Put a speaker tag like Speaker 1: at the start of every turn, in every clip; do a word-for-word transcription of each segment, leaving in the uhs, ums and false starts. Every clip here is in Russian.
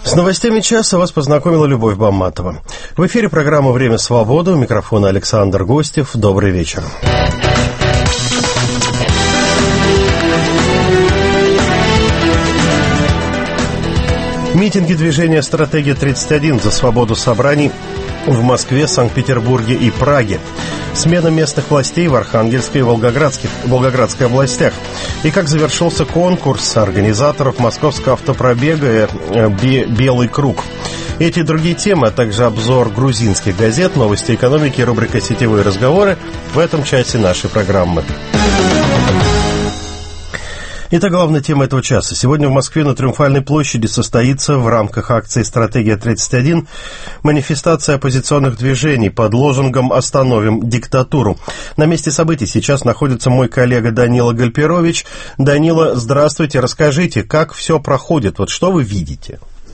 Speaker 1: С новостями часа вас познакомила Любовь Бамматова. В эфире программа «Время свободы». У микрофона Александр Гостев. Добрый вечер. Митинги движения «Стратегия тридцать один» за свободу собраний в Москве, Санкт-Петербурге и Праге. Смена местных властей в Архангельской и Волгоградских, Волгоградской областях. И как завершился конкурс организаторов московского автопробега «Белый круг». Эти и другие темы, а также обзор грузинских газет, новости экономики и рубрика «Сетевые разговоры» в этом часе нашей программы. Итак, главная тема этого часа. Сегодня в Москве на Триумфальной площади состоится в рамках акции «Стратегия тридцать один» манифестация оппозиционных движений под лозунгом «Остановим диктатуру». На месте событий сейчас находится мой коллега Данила Гальперович. Данила, здравствуйте. Расскажите, как все проходит? Вот что вы видите?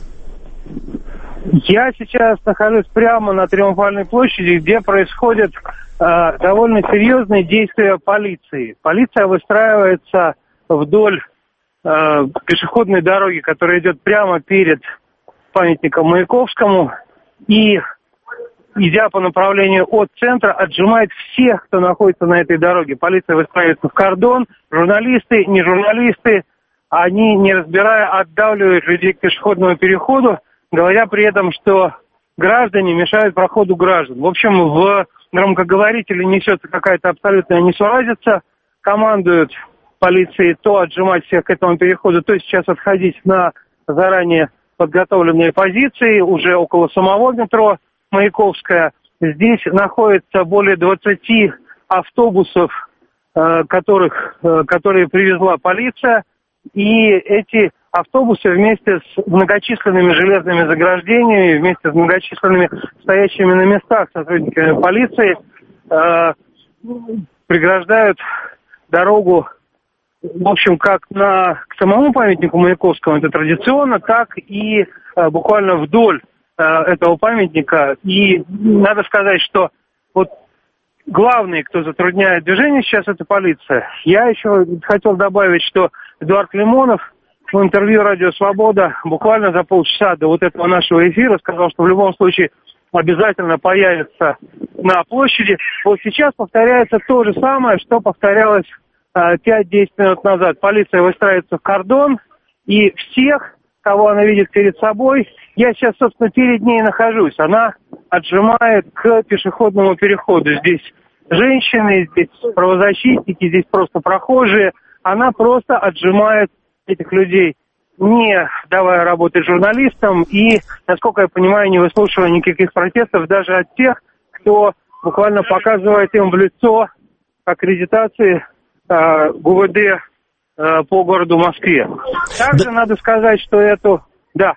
Speaker 2: Я сейчас нахожусь прямо на Триумфальной площади, где происходят э, довольно серьезные действия полиции. Полиция выстраивается вдоль э, пешеходной дороги, которая идет прямо перед памятником Маяковскому, и, идя по направлению от центра, отжимает всех, кто находится на этой дороге. Полиция выстраивается в кордон, журналисты, не журналисты, они, не разбирая, отдавливают людей к пешеходному переходу, говоря при этом, что граждане мешают проходу граждан. В общем, в громкоговорителе несется какая-то абсолютная несуразица, командуют полиции то отжимать всех к этому переходу, то сейчас отходить на заранее подготовленные позиции, уже около самого метро Маяковская. Здесь находится более двадцати автобусов, которых, которые привезла полиция, и эти автобусы вместе с многочисленными железными заграждениями, вместе с многочисленными стоящими на местах сотрудниками полиции преграждают дорогу, в общем, как на, к самому памятнику Маяковскому, это традиционно, так и э, буквально вдоль э, этого памятника. И надо сказать, что вот главные, кто затрудняет движение сейчас, это полиция. Я еще хотел добавить, что Эдуард Лимонов в интервью «Радио Свобода» буквально за полчаса до вот этого нашего эфира сказал, что в любом случае обязательно появится на площади. Вот сейчас повторяется то же самое, что повторялось пять-десять минут назад. Полиция выстраивается в кордон, и всех, кого она видит перед собой, я сейчас, собственно, перед ней нахожусь, она отжимает к пешеходному переходу. Здесь женщины, здесь правозащитники, здесь просто прохожие. Она просто отжимает этих людей, не давая работать журналистам и, насколько я понимаю, не выслушивая никаких протестов даже от тех, кто буквально показывает им в лицо аккредитации ГУВД э, по городу Москве. Также да. Надо сказать, что эту... Да.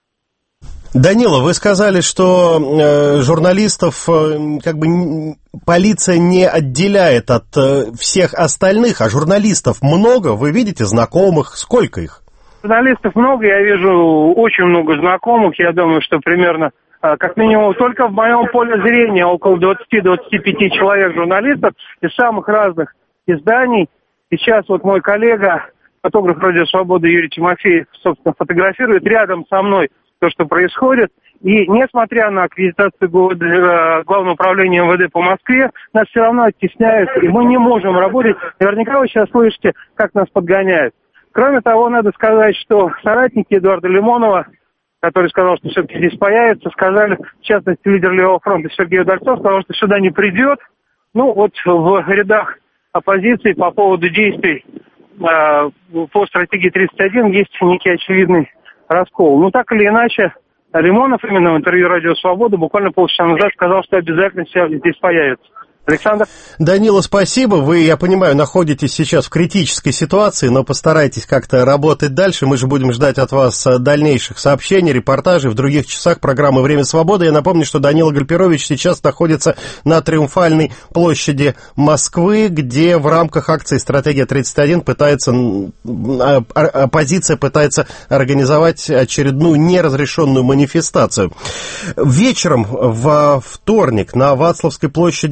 Speaker 1: Данила, вы сказали, что э, журналистов э, как бы полиция не отделяет от э, всех остальных, а журналистов много, вы видите знакомых, сколько их?
Speaker 2: Журналистов много, я вижу очень много знакомых, я думаю, что примерно, э, как минимум, только в моем поле зрения около двадцати-двадцати пяти человек журналистов из самых разных изданий. Сейчас вот мой коллега, фотограф «Радио Свобода» Юрий Тимофеев, собственно, фотографирует рядом со мной то, что происходит. И несмотря на аккредитацию Главного управления эм вэ дэ по Москве, нас все равно оттесняют, и мы не можем работать. Наверняка вы сейчас слышите, как нас подгоняют. Кроме того, надо сказать, что соратники Эдуарда Лимонова, который сказал, что все-таки здесь появится, сказали, в частности, лидер Левого фронта Сергей Удальцов сказал, что сюда не придет. Ну, вот в рядах оппозиции по поводу действий э, по стратегии тридцать один есть некий очевидный раскол. Ну, так или иначе, Лимонов именно в интервью «Радио Свобода» буквально полчаса назад сказал, что обязательно здесь появится. Александр?
Speaker 1: Данила, спасибо. Вы, я понимаю, находитесь сейчас в критической ситуации, но постарайтесь как-то работать дальше. Мы же будем ждать от вас дальнейших сообщений, репортажей в других часах программы «Время свободы». Я напомню, что Данила Гальперович сейчас находится на Триумфальной площади Москвы, где в рамках акции «Стратегия тридцать один» пытается, оппозиция пытается организовать очередную неразрешенную манифестацию. Вечером во вторник на Вацлавской площади Праги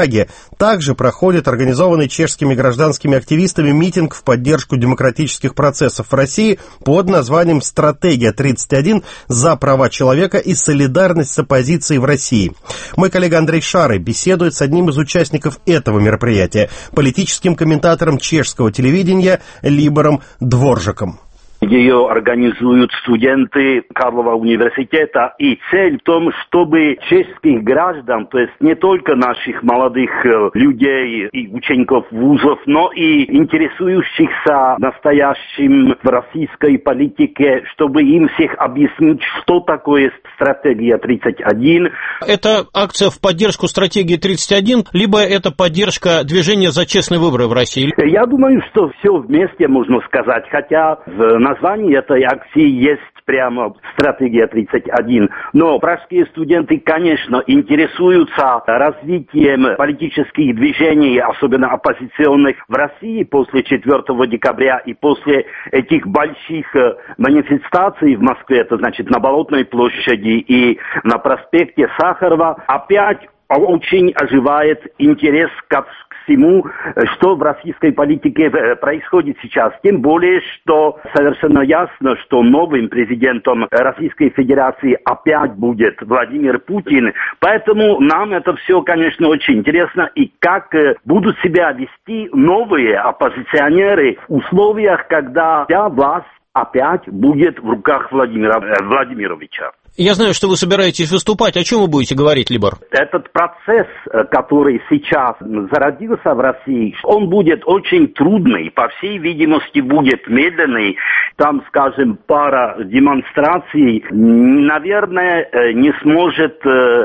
Speaker 1: Праге также проходит организованный чешскими гражданскими активистами митинг в поддержку демократических процессов в России под названием «Стратегия тридцать один за права человека и солидарность с оппозицией в России». Мой коллега Андрей Шарый беседует с одним из участников этого мероприятия, политическим комментатором чешского телевидения Либором Дворжаком.
Speaker 3: Ее организуют студенты Карлова университета. И цель в том, чтобы чешских граждан, то есть не только наших молодых людей и учеников вузов, но и интересующихся настоящим в российской политике, чтобы им всех объяснить, что такое стратегия тридцать один.
Speaker 4: Это акция в поддержку стратегии тридцать один, либо это поддержка движения за честные выборы в России?
Speaker 3: Я думаю, что все вместе можно сказать, хотя в названии этой акции есть прямо стратегия тридцать один. Но пражские студенты, конечно, интересуются развитием политических движений, особенно оппозиционных, в России после четвёртого декабря и после этих больших манифестаций в Москве, это значит на Болотной площади и на проспекте Сахарова, опять очень оживает интерес к всему, что в российской политике происходит сейчас. Тем более, что совершенно ясно, что новым президентом Российской Федерации опять будет Владимир Путин. Поэтому нам это все, конечно, очень интересно. И как будут себя вести новые оппозиционеры в условиях, когда вся власть опять будет в руках Владимира Владимировича.
Speaker 4: Я знаю, что вы собираетесь выступать. О чем вы будете говорить, Либор?
Speaker 3: Этот процесс, который сейчас зародился в России, он будет очень трудный, по всей видимости, будет медленный. Там, скажем, пара демонстраций, наверное, не сможет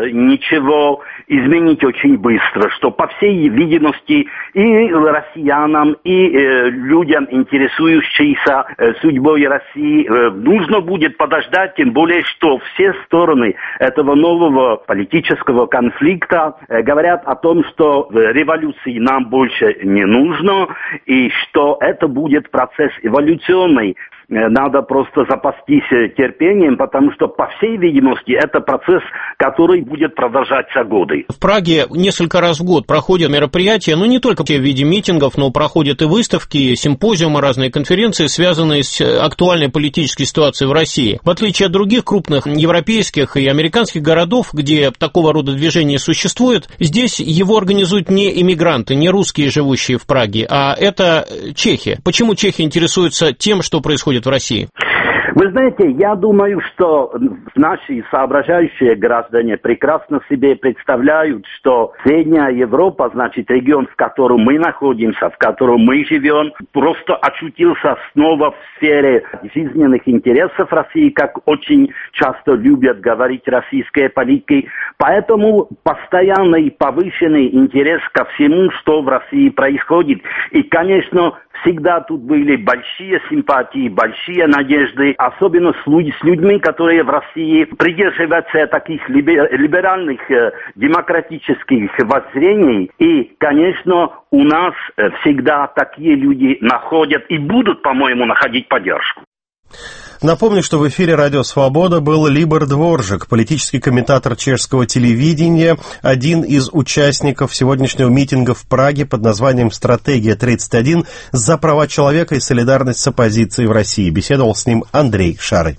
Speaker 3: ничего изменить очень быстро, что, по всей видимости, и россиянам, и людям, интересующимся судьбой России, нужно будет подождать, тем более, что все стороны этого нового политического конфликта говорят о том, что революции нам больше не нужно, и что это будет процесс эволюционный. Надо просто запастись терпением, потому что, по всей видимости, это процесс, который будет продолжаться годы.
Speaker 4: В Праге несколько раз в год проходят мероприятия, ну не только в виде митингов, но проходят и выставки, симпозиумы, разные конференции, связанные с актуальной политической ситуацией в России. В отличие от других крупных европейских и американских городов, где такого рода движение существует, здесь его организуют не иммигранты, не русские, живущие в Праге, а это чехи. Почему чехи интересуются тем, что происходит в России?
Speaker 3: Вы знаете, я думаю, что наши соображающие граждане прекрасно себе представляют, что Средняя Европа, значит, регион, в котором мы находимся, в котором мы живем, просто очутился снова в сфере жизненных интересов России, как очень часто любят говорить российские политики. Поэтому постоянный повышенный интерес ко всему, что в России происходит. И, конечно, всегда тут были большие симпатии, большие надежды, особенно с людьми, которые в России придерживаются таких либеральных демократических воззрений. И, конечно, у нас всегда такие люди находят и будут, по-моему, находить поддержку.
Speaker 1: Напомню, что в эфире «Радио Свобода» был Либор Дворжак, политический комментатор чешского телевидения, один из участников сегодняшнего митинга в Праге под названием «Стратегия тридцать один за права человека и солидарность с оппозицией в России». Беседовал с ним Андрей Шарый.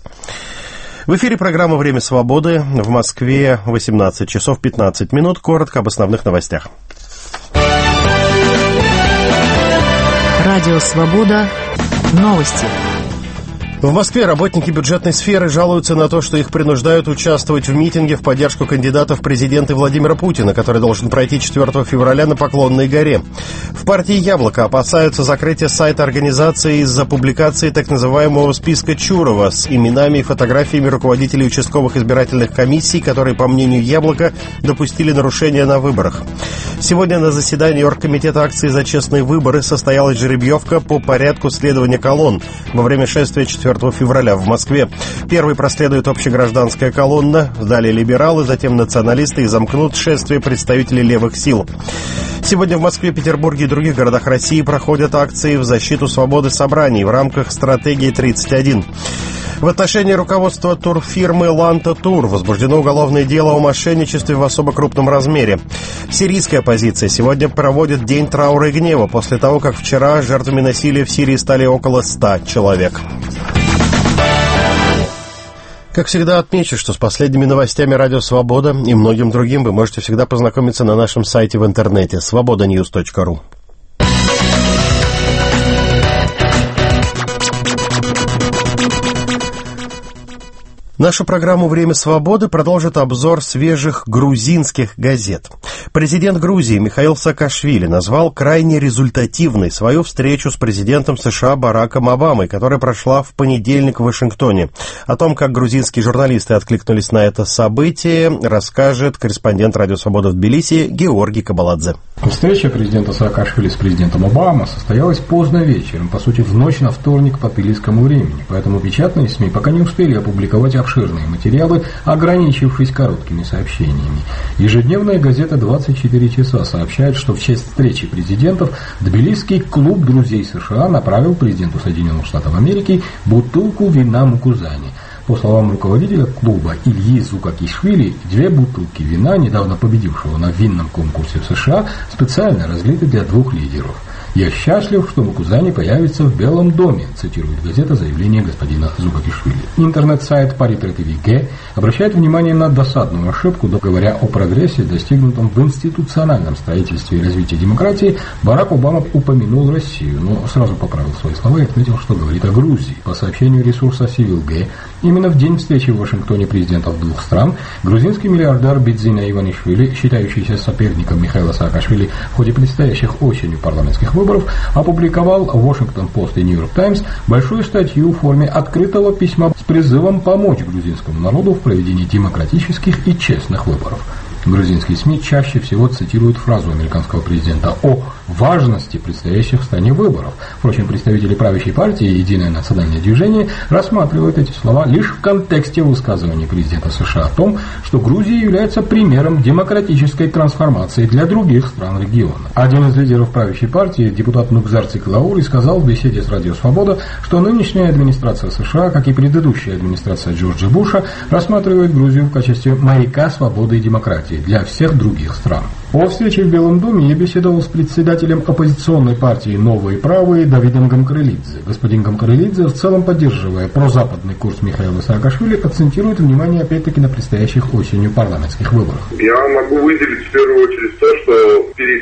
Speaker 1: В эфире программа «Время свободы». В Москве восемнадцать часов пятнадцать минут. Коротко об основных новостях.
Speaker 5: «Радио Свобода». Новости.
Speaker 1: В Москве работники бюджетной сферы жалуются на то, что их принуждают участвовать в митинге в поддержку кандидата в президенты Владимира Путина, который должен пройти четвёртого февраля на Поклонной горе. В партии «Яблоко» опасаются закрытия сайта организации из-за публикации так называемого списка Чурова с именами и фотографиями руководителей участковых избирательных комиссий, которые, по мнению «Яблока», допустили нарушения на выборах. Сегодня на заседании Оргкомитета акции «За честные выборы» состоялась жеребьевка по порядку следования колонн во время шествия четвёртого четвёртого февраля в Москве. Первой проследует общегражданская колонна, далее либералы, затем националисты и замкнут шествие представителей левых сил. Сегодня в Москве, Петербурге и других городах России проходят акции в защиту свободы собраний в рамках стратегии тридцать один. В отношении руководства турфирмы «Ланта Тур» возбуждено уголовное дело о мошенничестве в особо крупном размере. Сирийская оппозиция сегодня проводит день траура и гнева после того, как вчера жертвами насилия в Сирии стали около ста человек. Как всегда, отмечу, что с последними новостями «Радио Свобода» и многим другим вы можете всегда познакомиться на нашем сайте в интернете свобода ньюс точка ру. Нашу программу «Время свободы» продолжит обзор свежих грузинских газет. Президент Грузии Михаил Саакашвили назвал крайне результативной свою встречу с президентом США Бараком Обамой, которая прошла в понедельник в Вашингтоне. О том, как грузинские журналисты откликнулись на это событие, расскажет корреспондент «Радио Свобода» в Тбилиси Георгий Кабаладзе.
Speaker 6: Встреча президента Саакашвили с президентом Обамой состоялась поздно вечером, по сути в ночь на вторник по тбилисскому времени, поэтому печатные СМИ пока не успели опубликовать обширные материалы, ограничившись короткими сообщениями. Ежедневная газета «двадцать четыре часа» сообщает, что в честь встречи президентов Тбилисский клуб друзей США направил президенту Соединенных Штатов Америки бутылку вина Мукузани. По словам руководителя клуба Ильи Зукакишвили, две бутылки вина, недавно победившего на винном конкурсе в США, специально разлиты для двух лидеров. «Я счастлив, что Мукузани появится в Белом доме», цитирует газета заявление господина Зукакишвили. Интернет-сайт Паритет-ТВ обращает внимание на досадную ошибку, говоря о прогрессе, достигнутом в институциональном строительстве и развитии демократии. Барак Обама упомянул Россию, но сразу поправил свои слова и отметил, что говорит о Грузии. По сообщению ресурса Сивилге, именно в день встречи в Вашингтоне президентов двух стран грузинский миллиардер Бидзина Иванишвили, считающийся соперником Михаила Саакашвили в ходе предстоящих осенью парламентских выборов, опубликовал в Washington-Post и New York Times большую статью в форме открытого письма с призывом помочь грузинскому народу в проведении демократических и честных выборов. Грузинские СМИ чаще всего цитируют фразу американского президента о важности предстоящих в стране выборов. Впрочем, представители правящей партии «Единое национальное движение» рассматривают эти слова лишь в контексте высказывания президента США о том, что Грузия является примером демократической трансформации для других стран региона. Один из лидеров правящей партии, депутат Нукзар Циклаури, сказал в беседе с «Радио Свобода», что нынешняя администрация США, как и предыдущая администрация Джорджа Буша, рассматривает Грузию в качестве маяка свободы и демократии для всех других стран. О встрече в Белом доме я беседовал с председателем оппозиционной партии «Новые правые» Давидом Гамкарелидзе. Господин Гамкарелидзе, в целом поддерживая прозападный курс Михаила Саакашвили, акцентирует внимание опять-таки на предстоящих осенью парламентских выборах.
Speaker 7: Я могу выделить в первую очередь то, что перед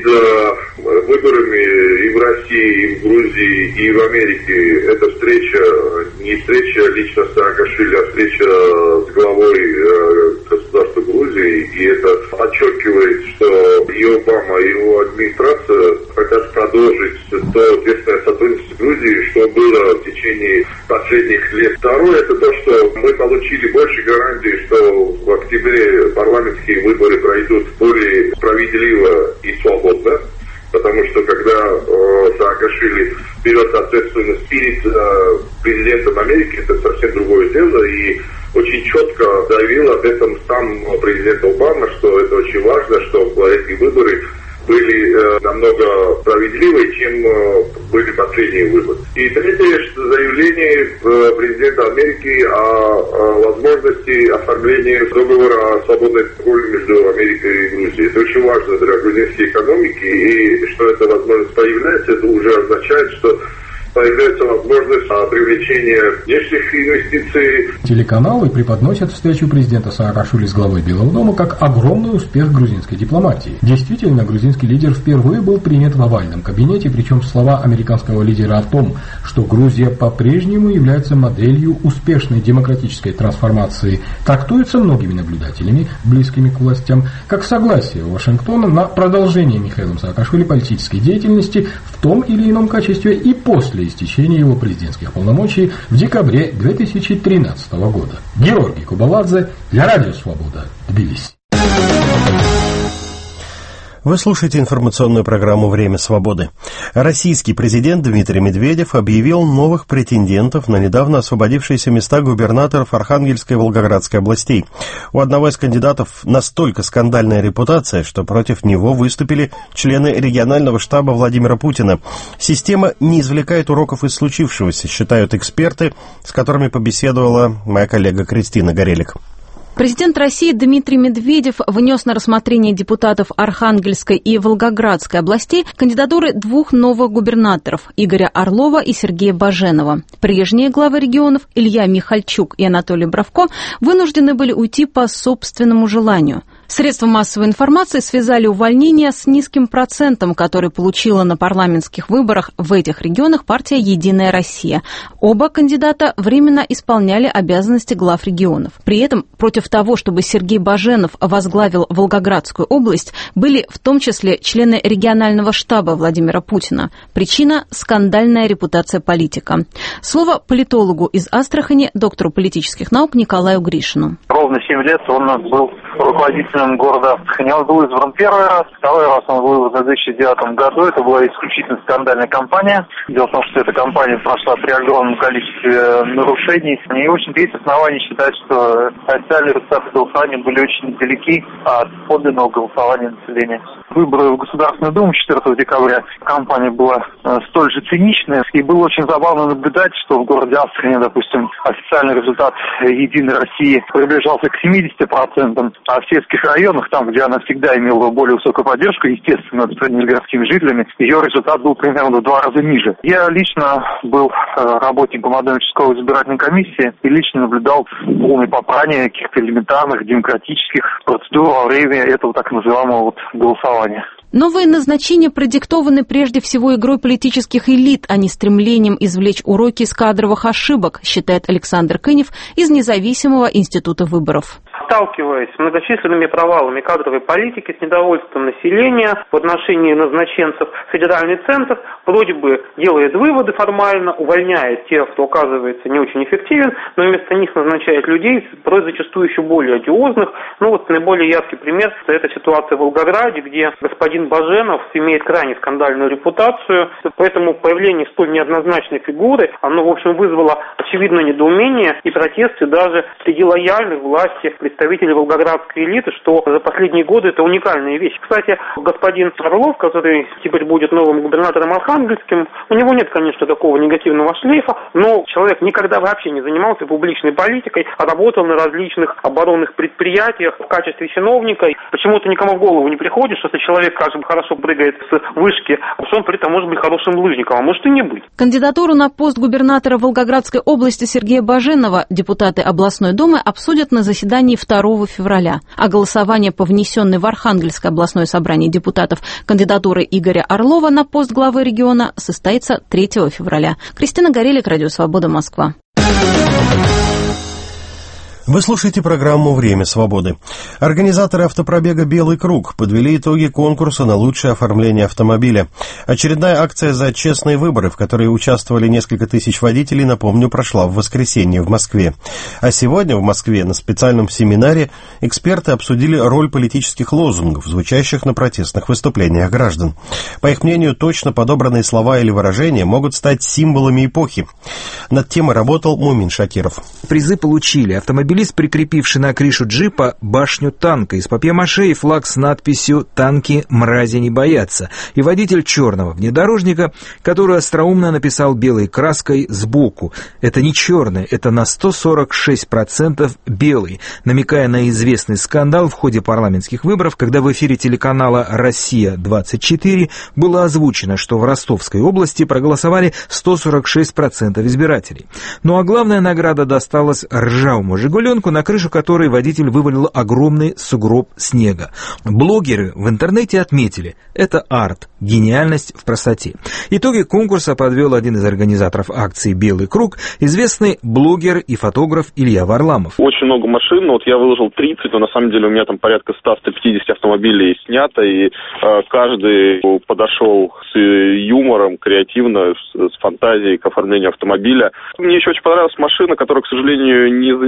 Speaker 7: э, выборами и в России, и в Грузии, и в Америке эта встреча, не встреча лично Саакашвили, а встреча с главой э, государства Грузии, и это подчеркивает, что и Обама, и его администрация хотят продолжить то тесное сотрудничество с Грузией, что было в течение последних лет. Второе, это то, что мы получили больше гарантий, что в октябре парламентские выборы пройдут более справедливо и свободно. Потому что когда э, Саакашвили берет ответственность перед э, президентом Америки, это совсем другое дело, и очень четко заявил об этом сам президент Обама, что это очень важно, чтобы эти выборы были э, намного справедливее, чем э, были последние выборы. И третье заявление э, президента Америки о, о возможности оформления договора о свободной торговле между Америкой и Грузией. Это очень важно для грузинской экономики, и что эта возможность появляется, это уже означает, что появляется возможность привлечения внешних инвестиций.
Speaker 6: Телеканалы преподносят встречу президента Саакашвили с главой Белого дома как огромный успех грузинской дипломатии. Действительно, грузинский лидер впервые был принят в овальном кабинете, причем слова американского лидера о том, что Грузия по-прежнему является моделью успешной демократической трансформации, трактуются многими наблюдателями, близкими к властям, как согласие Вашингтона на продолжение Михаилом Саакашвили политической деятельности в том или ином качестве и после истечения его президентских полномочий в декабре две тысячи тринадцатого года. Георгий Кабаладзе для Радио Свобода, Тбилиси.
Speaker 1: Вы слушаете информационную программу «Время свободы». Российский президент Дмитрий Медведев объявил новых претендентов на недавно освободившиеся места губернаторов Архангельской и Волгоградской областей. У одного из кандидатов настолько скандальная репутация, что против него выступили члены регионального штаба Владимира Путина. Система не извлекает уроков из случившегося, считают эксперты, с которыми побеседовала моя коллега Кристина Горелик.
Speaker 5: Президент России Дмитрий Медведев внес на рассмотрение депутатов Архангельской и Волгоградской областей кандидатуры двух новых губернаторов – Игоря Орлова и Сергея Баженова. Прежние главы регионов Илья Михальчук и Анатолий Бравко вынуждены были уйти по собственному желанию. Средства массовой информации связали увольнение с низким процентом, который получила на парламентских выборах в этих регионах партия «Единая Россия». Оба кандидата временно исполняли обязанности глав регионов. При этом против того, чтобы Сергей Баженов возглавил Волгоградскую область, были в том числе члены регионального штаба Владимира Путина. Причина – скандальная репутация политика. Слово политологу из Астрахани, доктору политических наук Николаю Гришину.
Speaker 8: Ровно семь лет он был руководителем города Астрахани. Он был избран первый раз, второй раз он был в две тысячи девятом году. Это была исключительно скандальная кампания. Дело в том, что эта кампания прошла при огромном количестве нарушений. И, в общем-то, есть основания считать, что официальные результаты голосования были очень далеки от подлинного голосования населения. Выборы в Государственную Думу четвёртого декабря кампания была столь же циничная. И было очень забавно наблюдать, что в городе Астрахани, допустим, официальный результат «Единой России» приближался к семидесяти процентам, а в сельских районах, там, где она всегда имела более высокую поддержку, естественно, по сравнению с городскими жителями, ее результат был примерно в два раза ниже. Я лично был работником одной участковой избирательной комиссии и лично наблюдал полное попрание каких-то элементарных демократических процедур во время этого так называемого вот голосования.
Speaker 5: Новые назначения продиктованы прежде всего игрой политических элит, а не стремлением извлечь уроки из кадровых ошибок, считает Александр Кынев из независимого института выборов.
Speaker 9: Сталкиваясь с многочисленными провалами кадровой политики, с недовольством населения в отношении назначенцев, федеральный центр вроде бы делает выводы формально, увольняет тех, кто оказывается не очень эффективен, но вместо них назначает людей, порой зачастую еще более одиозных. Ну вот наиболее яркий пример – это ситуация в Волгограде, где господин Баженов имеет крайне скандальную репутацию, поэтому появление столь неоднозначной фигуры, оно, в общем, вызвало очевидное недоумение и протесты даже среди лояльных власти представителей волгоградской элиты, что за последние годы это уникальная вещь. Кстати, господин Орлов, который теперь будет новым губернатором Архангельским, у него нет, конечно, такого негативного шлейфа, но человек никогда вообще не занимался публичной политикой, а работал на различных оборонных предприятиях в качестве чиновника. Почему-то никому в голову не приходит, что если человек, скажем, хорошо прыгает с вышки, что он при этом может быть хорошим лыжником, а может и не быть.
Speaker 5: Кандидатуру на пост губернатора Волгоградской области Сергея Баженова депутаты областной думы обсудят на заседании второго февраля, а голосование по внесенной в Архангельское областное собрание депутатов кандидатуры Игоря Орлова на пост главы региона состоится третьего февраля. Кристина Горелик, Радио Свобода, Москва.
Speaker 1: Вы слушаете программу «Время свободы». Организаторы автопробега «Белый круг» подвели итоги конкурса на лучшее оформление автомобиля. Очередная акция за честные выборы, в которой участвовали несколько тысяч водителей, напомню, прошла в воскресенье в Москве. А сегодня в Москве на специальном семинаре эксперты обсудили роль политических лозунгов, звучащих на протестных выступлениях граждан. По их мнению, точно подобранные слова или выражения могут стать символами эпохи. Над темой работал Мумин Шакиров.
Speaker 10: Призы получили автомобиль, прикрепивший на крышу джипа башню танка из папье-маше и флаг с надписью «Танки мрази не боятся», и водитель черного внедорожника, который остроумно написал белой краской сбоку: «Это не черный, это на сто сорок шесть процентов белый», намекая на известный скандал в ходе парламентских выборов, когда в эфире телеканала «Россия двадцать четыре» было озвучено, что в Ростовской области проголосовали сто сорок шесть процентов избирателей. Ну а главная награда досталась ржавому «Жигуленку», на крышу которой водитель вывалил огромный сугроб снега. Блогеры в интернете отметили: это арт, гениальность в простоте. Итоги конкурса подвел один из организаторов акции «Белый круг», известный блогер и фотограф Илья Варламов.
Speaker 11: Очень много машин, вот я выложил тридцать, но на самом деле у меня там порядка сто - сто пятьдесят автомобилей снято, и э, каждый подошел с юмором, креативно, с, с фантазией к оформлению автомобиля. Мне еще очень понравилась машина, которая, к сожалению, не заняла ни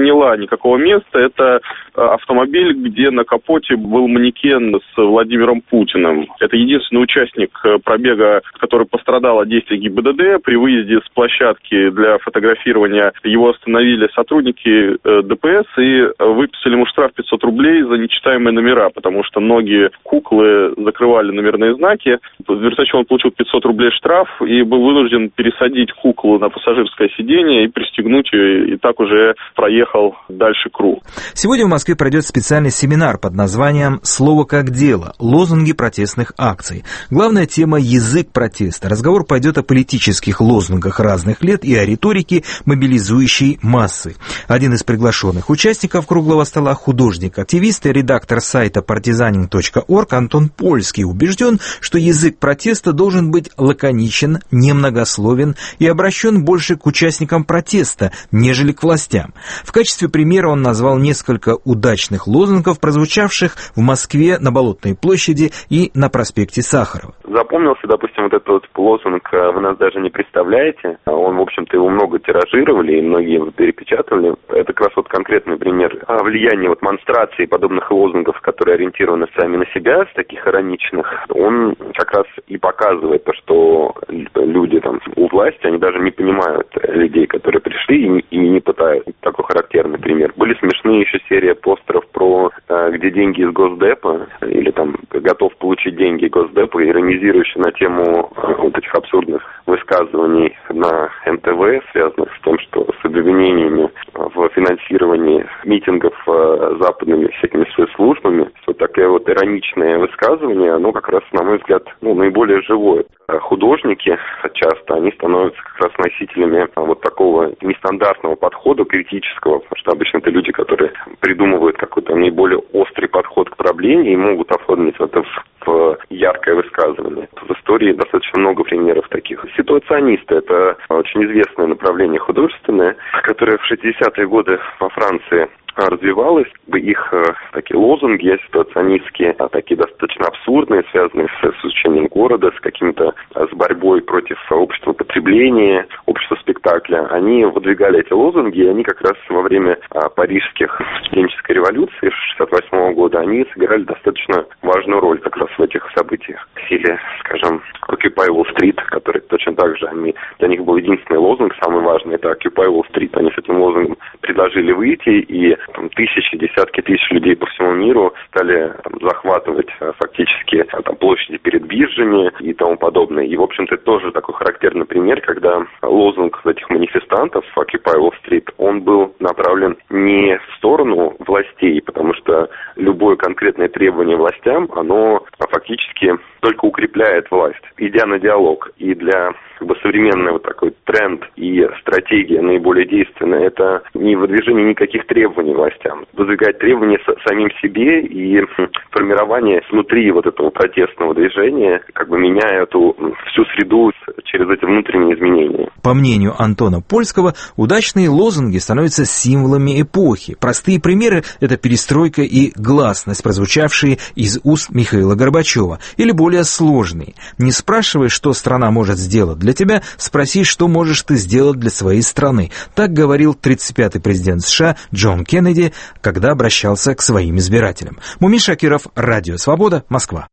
Speaker 11: никакого места. Это автомобиль, где на капоте был манекен с Владимиром Путиным. Это единственный участник пробега, который пострадал от действий ГИБДД. При выезде с площадки для фотографирования его остановили сотрудники ДПС и выписали ему штраф пятьсот рублей за нечитаемые номера, потому что многие куклы закрывали номерные знаки. В результате он получил пятьсот рублей штраф и был вынужден пересадить куклу на пассажирское сиденье и пристегнуть ее, и так уже проехал дальше круг.
Speaker 10: Сегодня в Москве пройдет специальный семинар под названием «Слово как дело. Лозунги протестных акций». Главная тема – язык протеста. Разговор пойдет о политических лозунгах разных лет и о риторике, мобилизующей массы. Один из приглашенных участников круглого стола – художник-активист и редактор сайта партизанин точка орг Антон Польский убежден, что язык протеста должен быть лаконичен, немногословен и обращен больше к участникам протеста, нежели к властям. В качестве примера он назвал несколько удачных лозунгов, прозвучавших в Москве на Болотной площади и на проспекте Сахарова.
Speaker 12: Запомнился, допустим, вот этот вот лозунг «Вы нас даже не представляете». Он, в общем-то, его много тиражировали, и многие его перепечатывали. Это как раз вот конкретный пример влияния вот монстрации подобных лозунгов, которые ориентированы сами на себя, с таких ироничных. Он как раз и показывает то, что люди там у власти, они даже не понимают людей, которые пришли, и не, и не пытают. Такой характерный пример. Были смешные еще серии постеров про где деньги из Госдепа, или там готов получить деньги Госдепа, иронизирующие на тему вот этих абсурдных высказываний на эн тэ вэ, связанных с тем, что с обвинениями в финансировании митингов западными всякими спецслужбами. Вот такое вот ироничное высказывание, оно как раз, на мой взгляд, ну, наиболее живое. Художники часто, они становятся как раз носителями вот такого нестандартного подхода, критического, потому что обычно это люди, которые придумывают какой-то наиболее острый подход к проблеме и могут оформить это в, в яркое высказывание. В истории достаточно много примеров таких. Ситуационисты – это очень известное направление художественное, которое в шестидесятые годы во Франции развивалось, их э, такие лозунги ситуационистские, а такие достаточно абсурдные, связанные с, с изучением города, с каким-то, с борьбой против общества потребления, общества спектакля. Они выдвигали эти лозунги, и они как раз во время а, парижских студенческой революции шестьдесят восьмого года, они сыграли достаточно важную роль как раз в этих событиях. Или, скажем, Occupy Wall Street, который точно так же, они, для них был единственный лозунг, самый важный, это Occupy Wall Street. Они с этим лозунгом предложили выйти, и там, тысячи, десятки тысяч людей по всему миру стали там, захватывать а, фактически а, там, площади перед биржами и тому подобное. И, в общем-то, это тоже такой характерный пример, когда лозунг этих манифестантов Occupy Wall Street, он был направлен не в сторону властей, потому что любое конкретное требование властям, оно а, фактически только укрепляет власть, идя на диалог. И для как бы, современный вот такой тренд и стратегия наиболее действенная, это не выдвижение никаких требований властям, выдвигать требования самим себе и формирование внутри вот этого протестного движения, как бы меняя эту всю среду через эти внутренние изменения.
Speaker 10: По мнению Антона Польского, удачные лозунги становятся символами эпохи. Простые примеры – это перестройка и гласность, прозвучавшие из уст Михаила Горбачева, или более сложные. Не спрашивай, что страна может сделать для тебя, спроси, что можешь ты сделать для своей страны. Так говорил тридцать пятый президент США Джон Кеннеди, когда обращался к своим избирателям. Мумин Шакиров, Радио Свобода, Москва.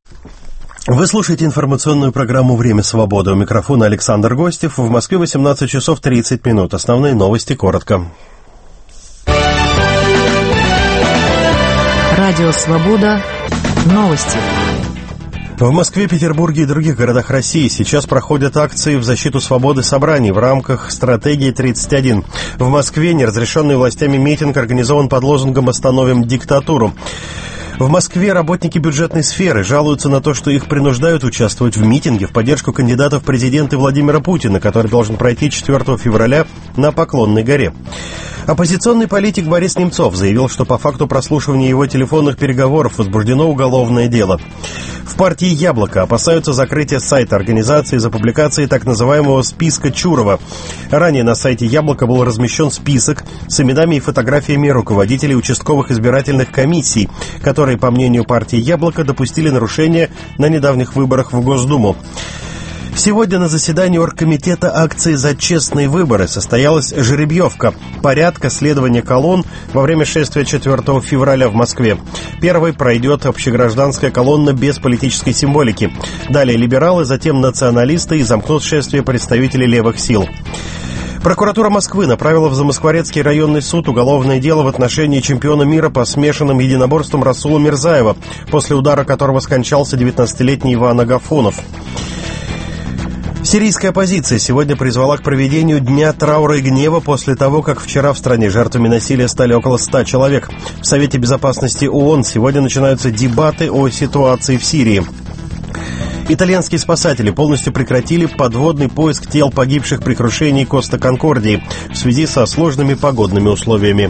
Speaker 1: Вы слушаете информационную программу «Время свободы». У микрофона Александр Гостев. В Москве восемнадцать часов тридцать минут. Основные новости коротко.
Speaker 13: Радио Свобода. Новости.
Speaker 1: В Москве, Петербурге и других городах России сейчас проходят акции в защиту свободы собраний в рамках стратегии тридцать один. В Москве неразрешенный властями митинг организован под лозунгом «Остановим диктатуру». В Москве работники бюджетной сферы жалуются на то, что их принуждают участвовать в митинге в поддержку кандидата в президенты Владимира Путина, который должен пройти четвёртого февраля на Поклонной горе. Оппозиционный политик Борис Немцов заявил, что по факту прослушивания его телефонных переговоров возбуждено уголовное дело. В партии «Яблоко» опасаются закрытия сайта организации из-за публикации так называемого списка Чурова. Ранее на сайте «Яблоко» был размещен список с именами и фотографиями руководителей участковых избирательных комиссий, которые, по мнению партии «Яблоко», допустили нарушения на недавних выборах в Госдуму. Сегодня на заседании оргкомитета акции «За честные выборы» состоялась жеребьевка порядка следования колонн во время шествия четвёртого февраля в Москве. Первой пройдет общегражданская колонна без политической символики. Далее либералы, затем националисты и замкнут шествие представители левых сил. Прокуратура Москвы направила в Замоскворецкий районный суд уголовное дело в отношении чемпиона мира по смешанным единоборствам Расула Мирзаева, после удара которого скончался девятнадцатилетний Иван Агафонов. Сирийская оппозиция сегодня призвала к проведению Дня траура и гнева после того, как вчера в стране жертвами насилия стали около ста человек. В Совете безопасности ООН сегодня начинаются дебаты о ситуации в Сирии. Итальянские спасатели полностью прекратили подводный поиск тел погибших при крушении Коста Конкордии в связи со сложными погодными условиями.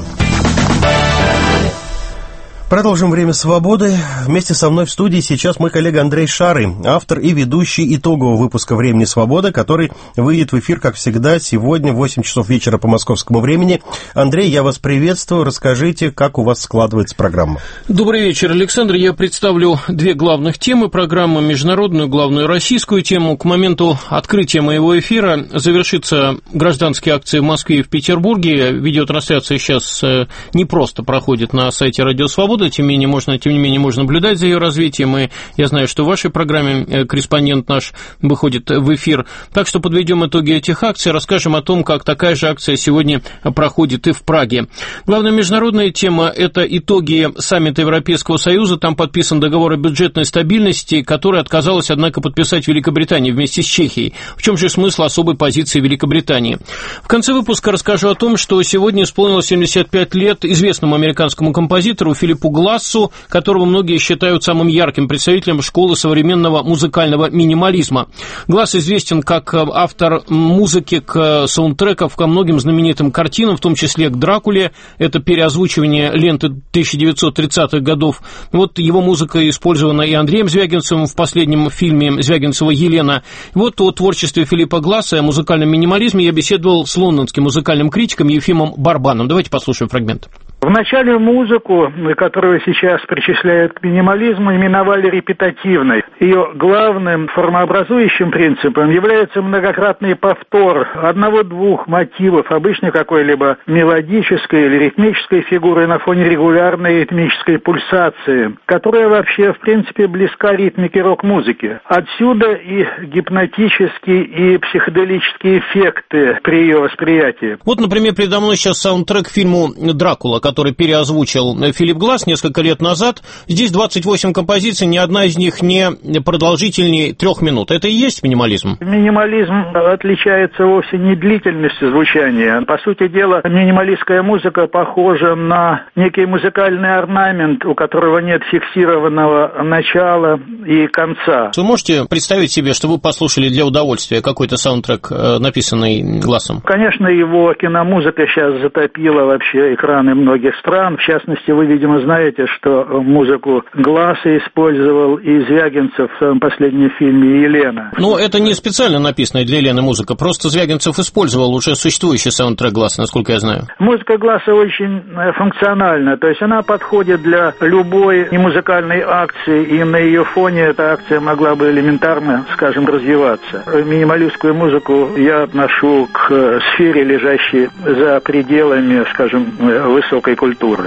Speaker 1: Продолжим «Время свободы». Вместе со мной в студии сейчас мой коллега Андрей Шары, автор и ведущий итогового выпуска «Времени свободы», который выйдет в эфир, как всегда, сегодня в восемь часов вечера по московскому времени. Андрей, я вас приветствую. Расскажите, как у вас складывается программа.
Speaker 4: Добрый вечер, Александр. Я представлю две главных темы программы: международную, главную российскую тему. К моменту открытия моего эфира завершится гражданские акции в Москве и в Петербурге. Видеотрансляция сейчас не просто проходит на сайте «Радио Свобода», тем не менее можно, тем не менее можно наблюдать за ее развитием, и я знаю, что в вашей программе корреспондент наш выходит в эфир. Так что подведем итоги этих акций, расскажем о том, как такая же акция сегодня проходит и в Праге. Главная международная тема – это итоги саммита Европейского Союза. Там подписан договор о бюджетной стабильности, который отказалась, однако, подписать Великобритания вместе с Чехией. В чем же смысл особой позиции Великобритании? В конце выпуска расскажу о том, что сегодня исполнилось семьдесят пять лет известному американскому композитору Филиппу Глассу, которого многие считают самым ярким представителем школы современного музыкального минимализма. Гласс известен как автор музыки к саундтреков ко многим знаменитым картинам, в том числе к «Дракуле». Это переозвучивание ленты тысяча девятьсот тридцатых годов. Вот его музыка использована и Андреем Звягинцевым в последнем фильме Звягинцева «Елена». Вот о творчестве Филиппа Гласса и о музыкальном минимализме я беседовал с лондонским музыкальным критиком Ефимом Барбаном. Давайте послушаем фрагмент.
Speaker 14: Вначале музыку, которую сейчас причисляют к минимализму, именовали репетативной. Ее главным формообразующим принципом является многократный повтор одного-двух мотивов, обычно какой-либо мелодической или ритмической фигуры на фоне регулярной ритмической пульсации, которая вообще, в принципе, близка ритмике рок-музыки. Отсюда и гипнотические, и психоделические эффекты при ее восприятии.
Speaker 4: Вот, например, передо мной сейчас саундтрек к фильму «Дракула», который переозвучил Филипп Гласс несколько лет назад. Здесь двадцать восемь композиций, ни одна из них не продолжительнее трех минут. Это и есть минимализм?
Speaker 14: Минимализм отличается вовсе не длительностью звучания. По сути дела, минималистская музыка похожа на некий музыкальный орнамент, у которого нет фиксированного начала и конца.
Speaker 4: Вы можете представить себе, что вы послушали для удовольствия какой-то саундтрек, написанный Глассом?
Speaker 14: Конечно, его киномузыка сейчас затопила вообще экраны многих стран. В частности, вы, видимо, знаете, что музыку Гласса использовал и Звягинцев в своем последнем фильме «Елена».
Speaker 4: Ну, это не специально написанная для Елены музыка, просто Звягинцев использовал уже существующий саундтрек Гласса, насколько я знаю.
Speaker 14: Музыка Гласса очень функциональна, то есть она подходит для любой музыкальной акции, и на ее фоне эта акция могла бы элементарно, скажем, развиваться. Минималистскую музыку я отношу к сфере, лежащей за пределами, скажем, высокой культуры.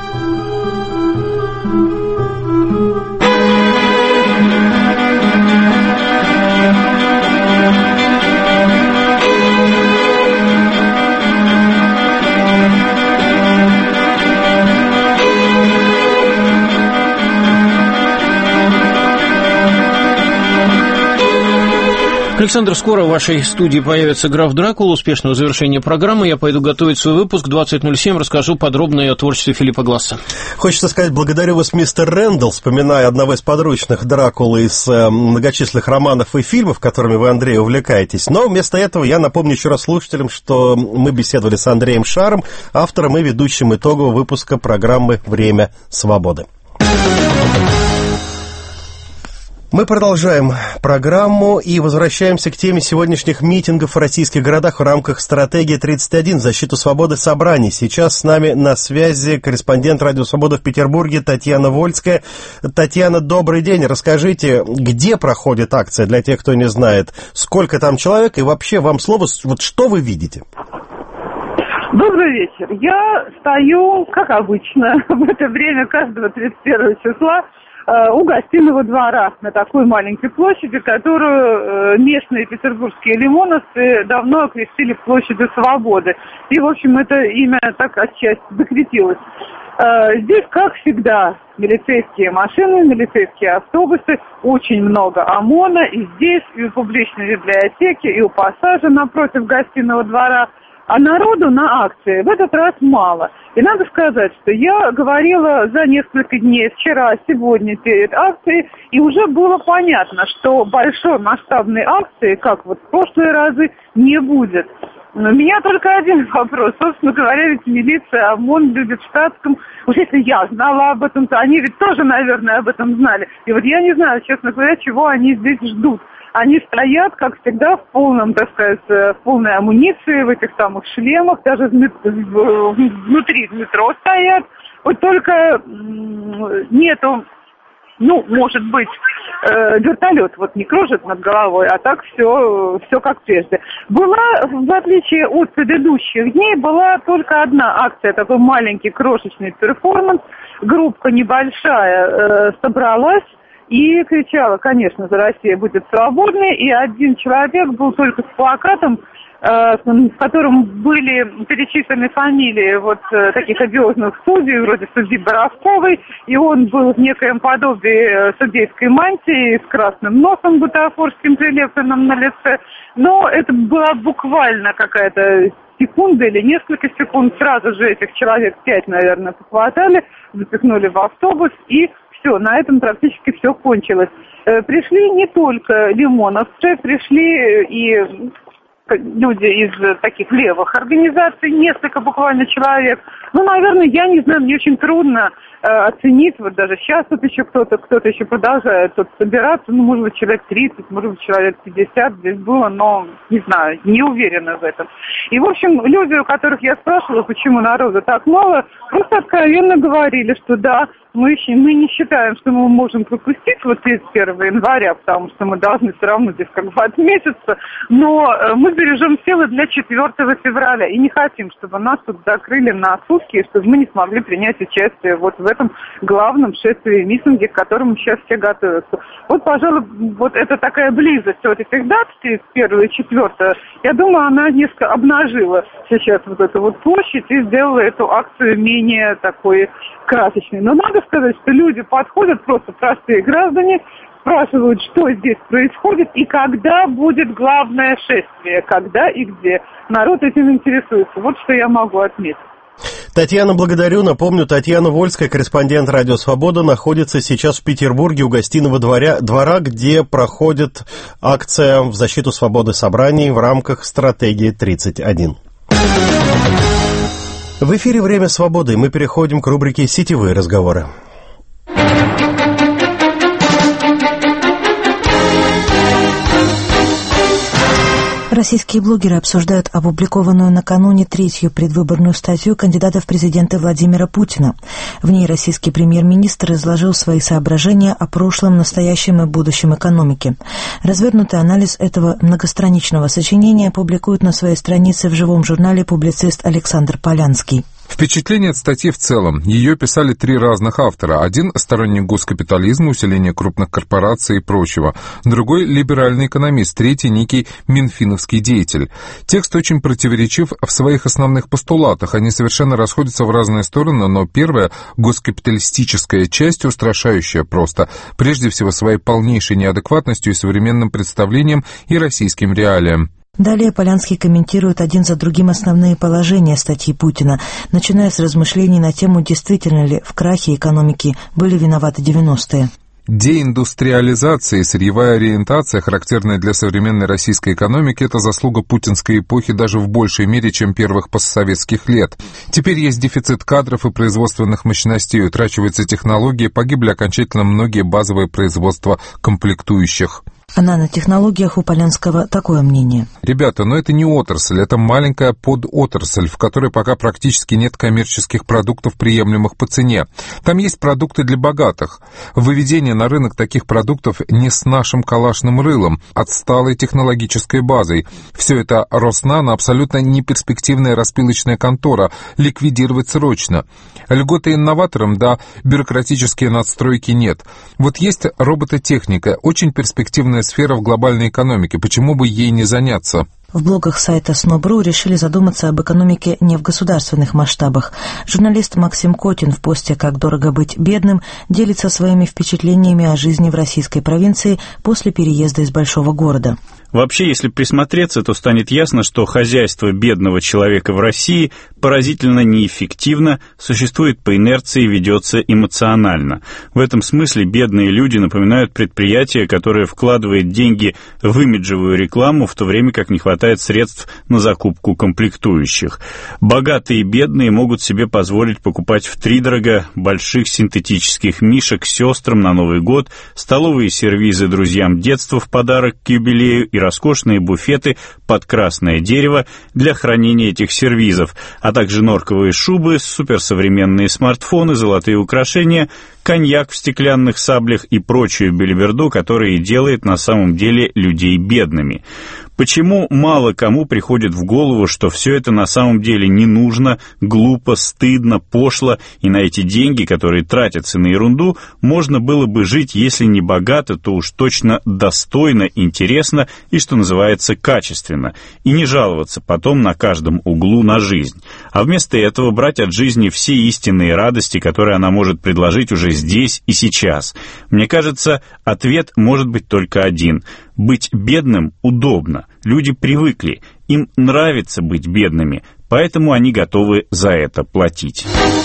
Speaker 4: Александр, скоро в вашей студии появится «Граф Дракула». Успешного завершения программы. Я пойду готовить свой выпуск. двадцать ноль семь расскажу подробно о творчестве Филиппа Гласса.
Speaker 1: Хочется сказать, благодарю вас, мистер Рэндалл, вспоминая одного из подручных Дракулы из э, многочисленных романов и фильмов, которыми вы, Андрей, увлекаетесь. Но вместо этого я напомню еще раз слушателям, что мы беседовали с Андреем Шаром, автором и ведущим итогового выпуска программы «Время свободы». Мы продолжаем программу и возвращаемся к теме сегодняшних митингов в российских городах в рамках стратегии тридцать один «Защиту свободы собраний». Сейчас с нами на связи корреспондент «Радио Свобода» в Петербурге Татьяна Вольская. Татьяна, добрый день. Расскажите, где проходит акция, для тех, кто не знает, сколько там человек, и вообще вам слово, вот что вы видите?
Speaker 15: Добрый вечер. Я стою, как обычно, в это время каждого тридцать первого числа у Гостиного двора на такой маленькой площади, которую местные петербургские лимоновцы давно окрестили площадью Свободы. И, в общем, это имя так отчасти закрепилось. Здесь, как всегда, милицейские машины, милицейские автобусы, очень много ОМОНа, и здесь, и у публичной библиотеки, и у пассажа напротив Гостиного двора. А народу на акции в этот раз мало. И надо сказать, что я говорила за несколько дней, вчера, сегодня перед акцией, и уже было понятно, что большой масштабной акции, как вот в прошлые разы, не будет. Но у меня только один вопрос. Собственно говоря, ведь милиция, ОМОН любит в штатском. Уж если я знала об этом, то они ведь тоже, наверное, об этом знали. И вот я не знаю, честно говоря, чего они здесь ждут. Они стоят, как всегда, в полном, так сказать, в полной амуниции, в этих самых шлемах, даже внутри метро стоят. Вот только нету, ну, может быть, э, вертолет вот не кружит над головой, а так все, все как прежде. Была, в отличие от предыдущих дней, была только одна акция, такой маленький крошечный перформанс. Группа небольшая э, собралась и кричала, конечно же, Россия будет свободной, и один человек был только с плакатом, э, в котором были перечислены фамилии вот э, таких одиозных судей, вроде судьи Боровковой, и он был в некоем подобии судейской мантии с красным носом бутафорским прилепленным на лице, но это была буквально какая-то секунда или несколько секунд, сразу же этих человек пять, наверное, похватали, запихнули в автобус, и все, на этом практически все кончилось. Э, пришли не только лимоновцы, пришли и люди из таких левых организаций, несколько буквально человек. Ну, наверное, я не знаю, мне очень трудно э, оценить, вот даже сейчас тут еще кто-то, кто-то еще продолжает тут собираться, ну, может быть, человек тридцать, может быть, человек пятьдесят здесь было, но, не знаю, не уверена в этом. И, в общем, люди, у которых я спрашивала, почему народу так мало, просто откровенно говорили, что да, мы, еще, мы не считаем, что мы можем пропустить вот тридцать первого января, потому что мы должны все равно здесь как бы отметиться, но мы бережем силы для четвёртого февраля и не хотим, чтобы нас тут закрыли на сутки, чтобы мы не смогли принять участие вот в этом главном шествии, митинге, к которому сейчас все готовятся. Вот, пожалуй, вот это такая близость вот этих дат, тридцать первого и четвёртого, я думаю, она несколько обнажила сейчас вот эту вот площадь и сделала эту акцию менее такой красочной. Но надо сказать, что люди подходят, просто простые граждане, спрашивают, что здесь происходит и когда будет главное шествие, когда и где. Народ этим интересуется. Вот что я могу отметить.
Speaker 1: Татьяна, благодарю. Напомню, Татьяна Вольская, корреспондент «Радио Свобода», находится сейчас в Петербурге у Гостиного двора, двора, где проходит акция в защиту свободы собраний в рамках стратегии тридцать один. В эфире «Время свободы». Мы переходим к рубрике «Сетевые разговоры».
Speaker 13: Российские блогеры обсуждают опубликованную накануне третью предвыборную статью кандидата в президенты Владимира Путина. В ней российский премьер-министр изложил свои соображения о прошлом, настоящем и будущем экономики. Развернутый анализ этого многостраничного сочинения публикует на своей странице в живом журнале публицист Александр Полянский.
Speaker 16: Впечатление от статьи в целом. Ее писали три разных автора. Один – сторонник госкапитализма, усиления крупных корпораций и прочего. Другой – либеральный экономист. Третий – некий минфиновский деятель. Текст очень противоречив в своих основных постулатах. Они совершенно расходятся в разные стороны, но первая – госкапиталистическая часть, устрашающая просто. Прежде всего, своей полнейшей неадекватностью и современным представлением и российским реалиям.
Speaker 13: Далее Полянский комментирует один за другим основные положения статьи Путина, начиная с размышлений на тему, действительно ли в крахе экономики были виноваты девяностые.
Speaker 16: Деиндустриализация и сырьевая ориентация, характерная для современной российской экономики, это заслуга путинской эпохи даже в большей мере, чем первых постсоветских лет. Теперь есть дефицит кадров и производственных мощностей, утрачиваются технологии, погибли окончательно многие базовые производства комплектующих.
Speaker 13: О нанотехнологиях у Полянского такое мнение.
Speaker 16: Ребята, но это не отрасль, это маленькая подотрасль, в которой пока практически нет коммерческих продуктов, приемлемых по цене. Там есть продукты для богатых. Выведение на рынок таких продуктов не с нашим калашным рылом, отсталой технологической базой. Все это Роснано абсолютно неперспективная распилочная контора, ликвидировать срочно. Льготы инноваторам, да, бюрократические надстройки нет. Вот есть робототехника, очень перспективная сфера в глобальной экономике, почему бы ей не заняться?
Speaker 13: В блогах сайта СНОБРУ решили задуматься об экономике не в государственных масштабах. Журналист Максим Котин в посте «Как дорого быть бедным» делится своими впечатлениями о жизни в российской провинции после переезда из большого города.
Speaker 17: Вообще, если присмотреться, то станет ясно, что хозяйство бедного человека в России поразительно неэффективно, существует по инерции, ведется эмоционально. В этом смысле бедные люди напоминают предприятие, которое вкладывает деньги в имиджевую рекламу, в то время как не хватает средств на закупку комплектующих. Богатые и бедные могут себе позволить покупать втридорога больших синтетических мишек сестрам на Новый год, столовые сервизы друзьям детства в подарок к юбилею и роскошные буфеты под красное дерево для хранения этих сервизов, а также норковые шубы, суперсовременные смартфоны, золотые украшения, коньяк в стеклянных саблях и прочую белиберду, которая и делает на самом деле людей бедными. Почему мало кому приходит в голову, что все это на самом деле не нужно, глупо, стыдно, пошло, и на эти деньги, которые тратятся на ерунду, можно было бы жить, если не богато, то уж точно достойно, интересно и, что называется, качественно, и не жаловаться потом на каждом углу на жизнь, а вместо этого брать от жизни все истинные радости, которые она может предложить уже здесь и сейчас. Мне кажется, ответ может быть только один – быть бедным удобно. Люди привыкли, им нравится быть бедными, поэтому они готовы за это платить.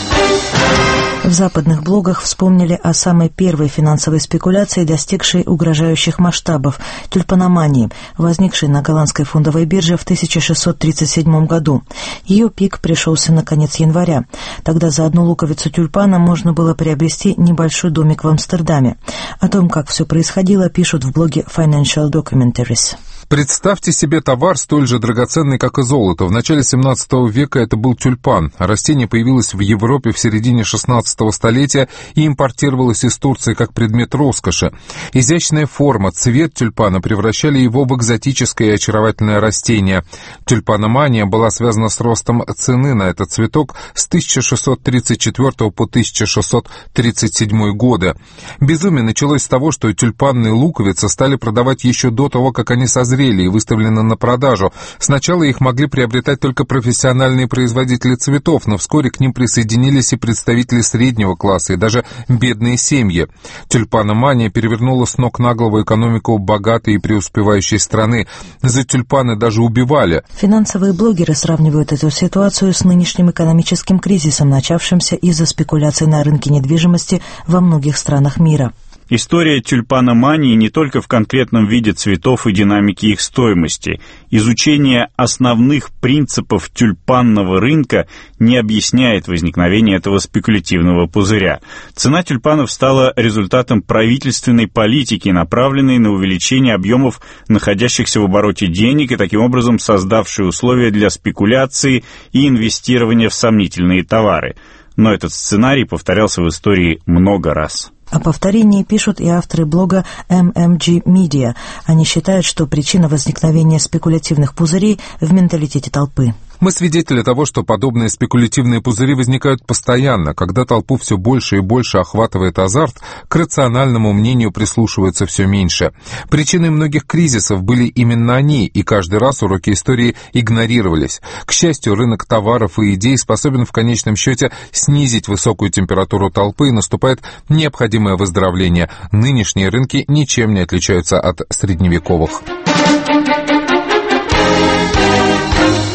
Speaker 13: В западных блогах вспомнили о самой первой финансовой спекуляции, достигшей угрожающих масштабов – тюльпаномании, возникшей на голландской фондовой бирже в тысяча шестьсот тридцать седьмом году. Ее пик пришелся на конец января. Тогда за одну луковицу тюльпана можно было приобрести небольшой домик в Амстердаме. О том, как все происходило, пишут в блоге Financial Documentaries.
Speaker 16: Представьте себе товар столь же драгоценный, как и золото. В начале семнадцатого века это был тюльпан. Растение появилось в Европе в середине шестнадцатого столетия и импортировалось из Турции как предмет роскоши. Изящная форма, цвет тюльпана превращали его в экзотическое и очаровательное растение. Тюльпаномания была связана с ростом цены на этот цветок с тысяча шестьсот тридцать четвёртого по тысяча шестьсот тридцать седьмой годы. Безумие началось с того, что тюльпанные луковицы стали продавать еще до того, как они созрели и выставлены на продажу. Сначала их могли приобретать только профессиональные производители цветов, но вскоре к ним присоединились и представители среднего класса, и даже бедные семьи. Тюльпаномания перевернула с ног на голову экономику богатой и преуспевающей страны. За тюльпаны даже убивали.
Speaker 13: Финансовые блогеры сравнивают эту ситуацию с нынешним экономическим кризисом, начавшимся из-за спекуляций на рынке недвижимости во многих странах мира.
Speaker 17: История тюльпаномании не только в конкретном виде цветов и динамике их стоимости. Изучение основных принципов тюльпанного рынка не объясняет возникновение этого спекулятивного пузыря. Цена тюльпанов стала результатом правительственной политики, направленной на увеличение объемов находящихся в обороте денег и таким образом создавшей условия для спекуляции и инвестирования в сомнительные товары. Но этот сценарий повторялся в истории много раз.
Speaker 13: О повторении пишут и авторы блога эм эм джи Media. Они считают, что причина возникновения спекулятивных пузырей в менталитете толпы.
Speaker 16: Мы свидетели того, что подобные спекулятивные пузыри возникают постоянно. Когда толпу все больше и больше охватывает азарт, к рациональному мнению прислушиваются все меньше. Причиной многих кризисов были именно они, и каждый раз уроки истории игнорировались. К счастью, рынок товаров и идей способен в конечном счете снизить высокую температуру толпы, и наступает необходимое выздоровление. Нынешние рынки ничем не отличаются от средневековых.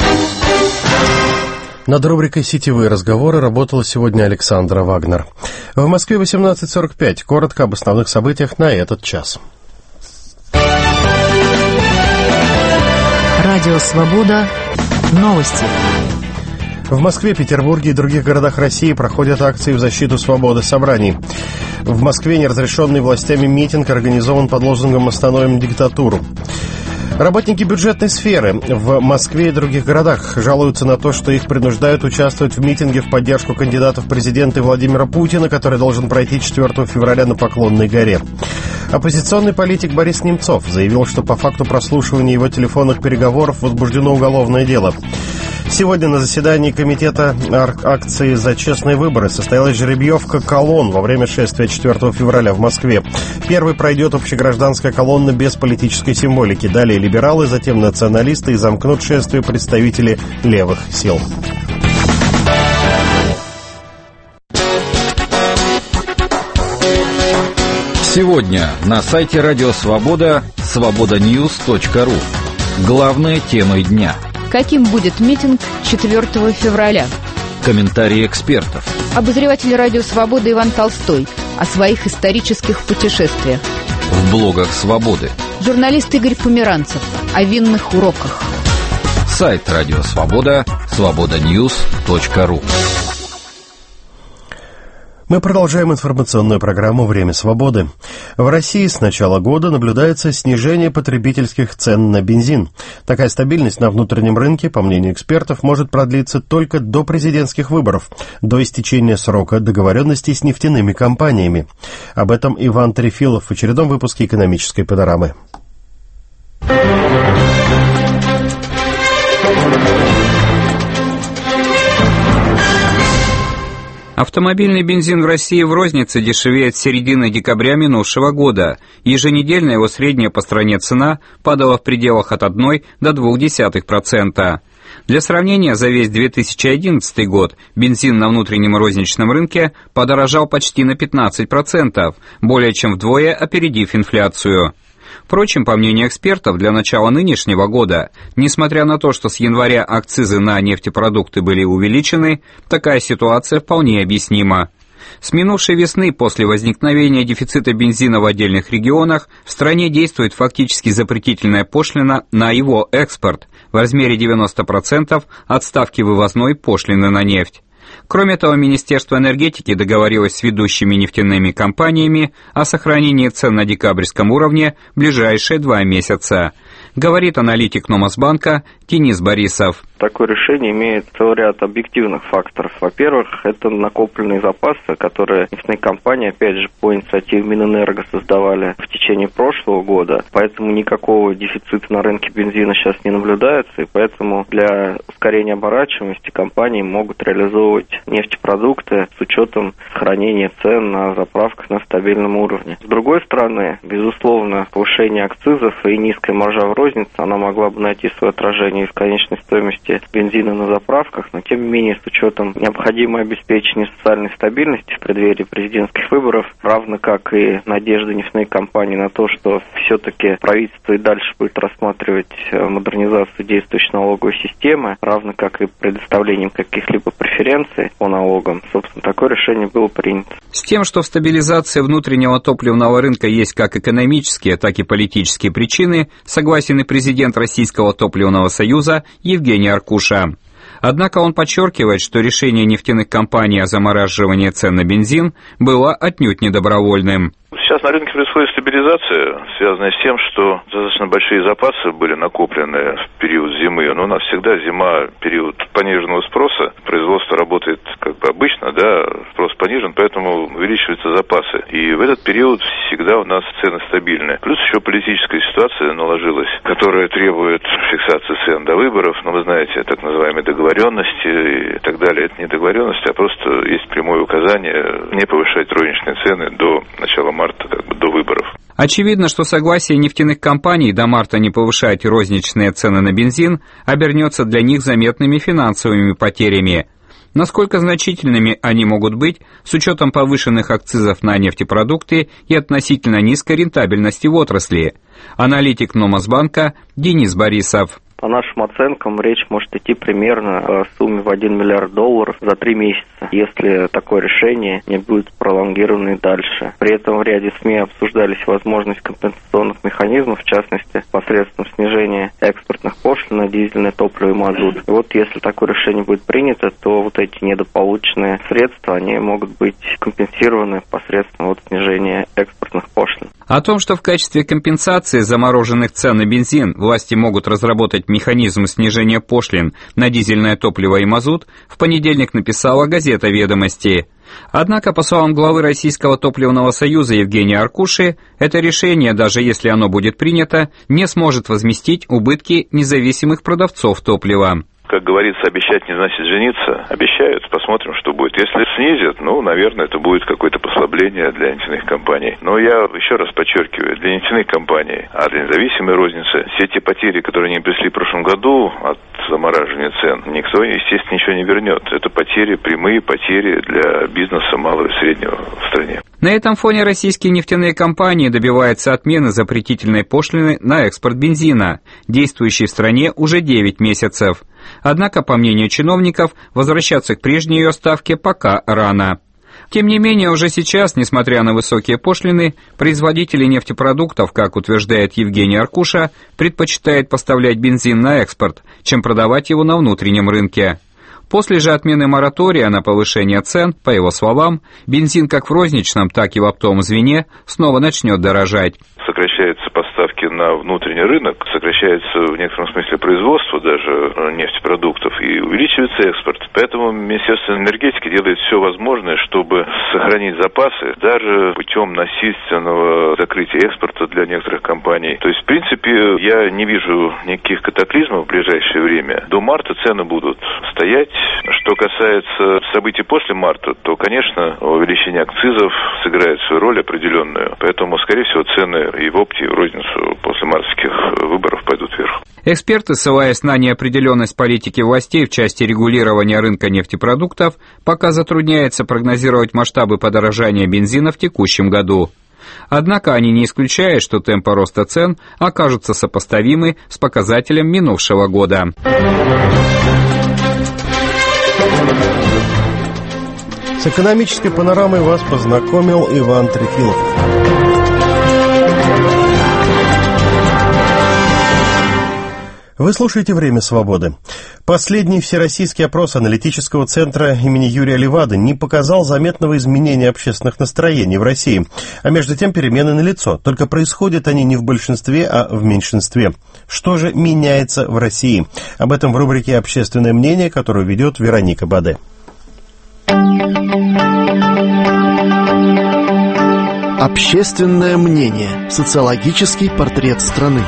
Speaker 1: Над рубрикой «Сетевые разговоры» работала сегодня Александра Вагнер. В Москве восемнадцать сорок пять. Коротко об основных событиях на этот час.
Speaker 13: Радио «Свобода». Новости.
Speaker 1: В Москве, Петербурге и других городах России проходят акции в защиту свободы собраний. В Москве неразрешенный властями митинг организован под лозунгом «Остановим диктатуру». Работники бюджетной сферы в Москве и других городах жалуются на то, что их принуждают участвовать в митинге в поддержку кандидата в президенты Владимира Путина, который должен пройти четвёртого февраля на Поклонной горе. Оппозиционный политик Борис Немцов заявил, что по факту прослушивания его телефонных переговоров возбуждено уголовное дело. Сегодня на заседании комитета акции «За честные выборы» состоялась жеребьевка колонн во время шествия четвёртого февраля в Москве. Первой пройдет общегражданская колонна без политической символики. Далее либералы, затем националисты и замкнут шествие представители левых сил.
Speaker 18: Сегодня на сайте Радио Свобода свобода ньюс точка ру. Главные темы дня.
Speaker 19: Каким будет митинг четвёртого февраля?
Speaker 18: Комментарии экспертов.
Speaker 19: Обозреватель Радио Свобода Иван Толстой о своих исторических путешествиях.
Speaker 18: В блогах Свободы.
Speaker 19: Журналист Игорь Померанцев о винных уроках.
Speaker 18: Сайт Радио Свобода свобода ньюс точка ру.
Speaker 1: Мы продолжаем информационную программу «Время свободы». В России с начала года наблюдается снижение потребительских цен на бензин. Такая стабильность на внутреннем рынке, по мнению экспертов, может продлиться только до президентских выборов, до истечения срока договоренностей с нефтяными компаниями. Об этом Иван Трефилов в очередном выпуске «Экономической панорамы».
Speaker 20: Автомобильный бензин в России в рознице дешевеет с середины декабря минувшего года. Еженедельно его средняя по стране цена падала в пределах от одной до двух десятых процента. Для сравнения, за весь две тысячи одиннадцатый год бензин на внутреннем розничном рынке подорожал почти на пятнадцать процентов, более чем вдвое опередив инфляцию. Впрочем, по мнению экспертов, для начала нынешнего года, несмотря на то, что с января акцизы на нефтепродукты были увеличены, такая ситуация вполне объяснима. С минувшей весны, после возникновения дефицита бензина в отдельных регионах, в стране действует фактически запретительная пошлина на его экспорт в размере девяноста процентов от ставки вывозной пошлины на нефть. Кроме того, Министерство энергетики договорилось с ведущими нефтяными компаниями о сохранении цен на декабрьском уровне в ближайшие два месяца, говорит аналитик Номасбанка Денис Борисов.
Speaker 21: Такое решение имеет целый ряд объективных факторов. Во-первых, это накопленные запасы, которые нефтяные компании, опять же, по инициативе Минэнерго создавали в течение прошлого года. Поэтому никакого дефицита на рынке бензина сейчас не наблюдается, и поэтому для ускорения оборачиваемости компании могут реализовывать нефтепродукты с учетом сохранения цен на заправках на стабильном уровне. С другой стороны, безусловно, повышение акцизов и низкая маржа в рознице, она могла бы найти свое отражение в конечной стоимости бензина на заправках, но тем не менее с учетом необходимого обеспечения социальной стабильности в преддверии президентских выборов, равно как и надежды нефтяной компании на то, что все-таки правительство и дальше будет рассматривать модернизацию действующей налоговой системы, равно как и предоставлением каких-либо преференций по налогам, собственно, такое решение было принято.
Speaker 20: С тем, что в стабилизации внутреннего топливного рынка есть как экономические, так и политические причины, согласен и президент Российского топливного союза Евгений Аркуша. Однако он подчеркивает, что решение нефтяных компаний о замораживании цен на бензин было отнюдь не добровольным.
Speaker 22: Сейчас на рынке происходит стабилизация, связанная с тем, что достаточно большие запасы были накоплены в период зимы. Но у нас всегда зима – период пониженного спроса. Производство работает как бы обычно, да, спрос понижен, поэтому увеличиваются запасы. И в этот период всегда у нас цены стабильные. Плюс еще политическая ситуация наложилась, которая требует фиксации цен до выборов. Но вы знаете, так называемые договоренности и так далее. Это не договоренности, а просто есть прямое указание не повышать розничные цены до начала марта, как бы до выборов.
Speaker 20: Очевидно, что согласие нефтяных компаний до марта не повышать розничные цены на бензин обернется для них заметными финансовыми потерями. Насколько значительными они могут быть с учетом повышенных акцизов на нефтепродукты и относительно низкой рентабельности в отрасли? Аналитик Номасбанка Денис Борисов.
Speaker 21: По нашим оценкам, речь может идти примерно о сумме в один миллиард долларов за три месяца, если такое решение не будет пролонгировано и дальше. При этом в ряде СМИ обсуждались возможность компенсационных механизмов, в частности, посредством снижения экспортных пошлин на дизельное топливо и мазут. И вот если такое решение будет принято, то вот эти недополученные средства, они могут быть компенсированы посредством вот снижения экспортных пошлин.
Speaker 20: О том, что в качестве компенсации замороженных цен на бензин власти могут разработать механизм снижения пошлин на дизельное топливо и мазут, в понедельник написала газета «Ведомости». Однако, по словам главы Российского топливного союза Евгения Аркуши, это решение, даже если оно будет принято, не сможет возместить убытки независимых продавцов топлива.
Speaker 22: Как говорится, обещать не значит жениться. Обещают, посмотрим, что будет. Если снизят, ну, наверное, это будет какое-то послабление для нефтяных компаний. Но я еще раз подчеркиваю, для нефтяных компаний, а для независимой розницы, все те потери, которые они принесли в прошлом году от замораживания цен, никто, естественно, ничего не вернет. Это потери, прямые потери для бизнеса малого и среднего в стране.
Speaker 20: На этом фоне российские нефтяные компании добиваются отмены запретительной пошлины на экспорт бензина, действующей в стране уже девять месяцев. Однако, по мнению чиновников, возвращаться к прежней ее ставке пока рано. Тем не менее, уже сейчас, несмотря на высокие пошлины, производители нефтепродуктов, как утверждает Евгений Аркуша, предпочитают поставлять бензин на экспорт, чем продавать его на внутреннем рынке. После же отмены моратория на повышение цен, по его словам, бензин как в розничном, так и в оптовом звене снова начнет дорожать.
Speaker 22: Сокращаются поставки на внутренний рынок, сокращается в некотором смысле производство даже нефтепродуктов и увеличивается экспорт. Поэтому Министерство энергетики делает все возможное, чтобы сохранить запасы даже путем насильственного закрытия экспорта для некоторых компаний. То есть, в принципе, я не вижу никаких катаклизмов в ближайшее время. До марта цены будут стоять. Что касается событий после марта, то, конечно, увеличение акцизов сыграет свою роль определенную. Поэтому, скорее всего, цены и в опте, и в розницу после мартовских выборов пойдут вверх.
Speaker 20: Эксперты, ссылаясь на неопределенность политики властей в части регулирования рынка нефтепродуктов, пока затрудняется прогнозировать масштабы подорожания бензина в текущем году. Однако они не исключают, что темпы роста цен окажутся сопоставимы с показателем минувшего года.
Speaker 1: С экономической панорамой вас познакомил Иван Трефилов. Вы слушаете «Время свободы». Последний всероссийский опрос аналитического центра имени Юрия Левады не показал заметного изменения общественных настроений в России. А между тем перемены налицо, только происходят они не в большинстве, а в меньшинстве. Что же меняется в России? Об этом в рубрике «Общественное мнение», которую ведет Вероника Баде.
Speaker 2: Общественное мнение. Социологический портрет страны.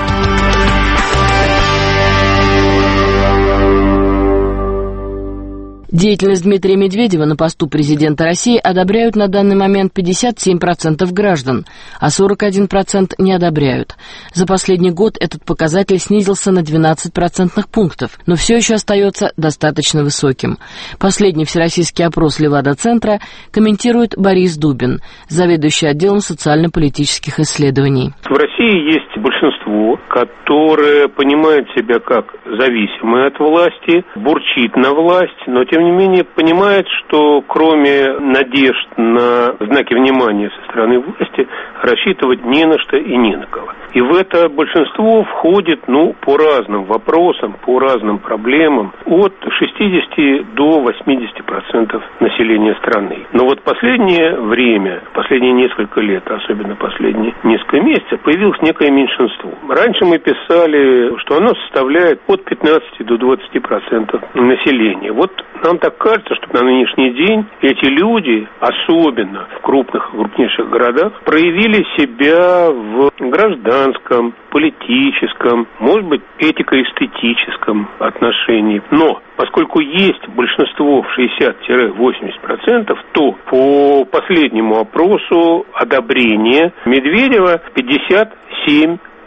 Speaker 3: Деятельность Дмитрия Медведева на посту президента России одобряют на данный момент пятьдесят семь процентов граждан, а сорок один процент не одобряют. За последний год этот показатель снизился на двенадцать процентных пунктов, но все еще остается достаточно высоким. Последний всероссийский опрос Левада-центра комментирует Борис Дубин, заведующий отделом социально-политических исследований.
Speaker 23: В России есть большинство, которое понимает себя как зависимое от власти, бурчит на власть, но тем не менее понимает, что кроме надежд на знаки внимания со стороны власти рассчитывать не на что и не на кого. И в это большинство входит, ну, по разным вопросам, по разным проблемам, от шестидесяти до восьмидесяти процентов населения страны. Но вот последнее время, последние несколько лет, особенно последние несколько месяцев, появилось некое меньшинство. Раньше мы писали, что оно составляет от пятнадцати до двадцати процентов населения. Вот нам так кажется, что на нынешний день эти люди, особенно в крупных, крупнейших городах, проявили себя в гражданском, политическом, может быть, этико-эстетическом отношении. Но поскольку есть большинство в шестьдесят-восемьдесят процентов, то по последнему опросу одобрение Медведева пятьдесят семь процентов.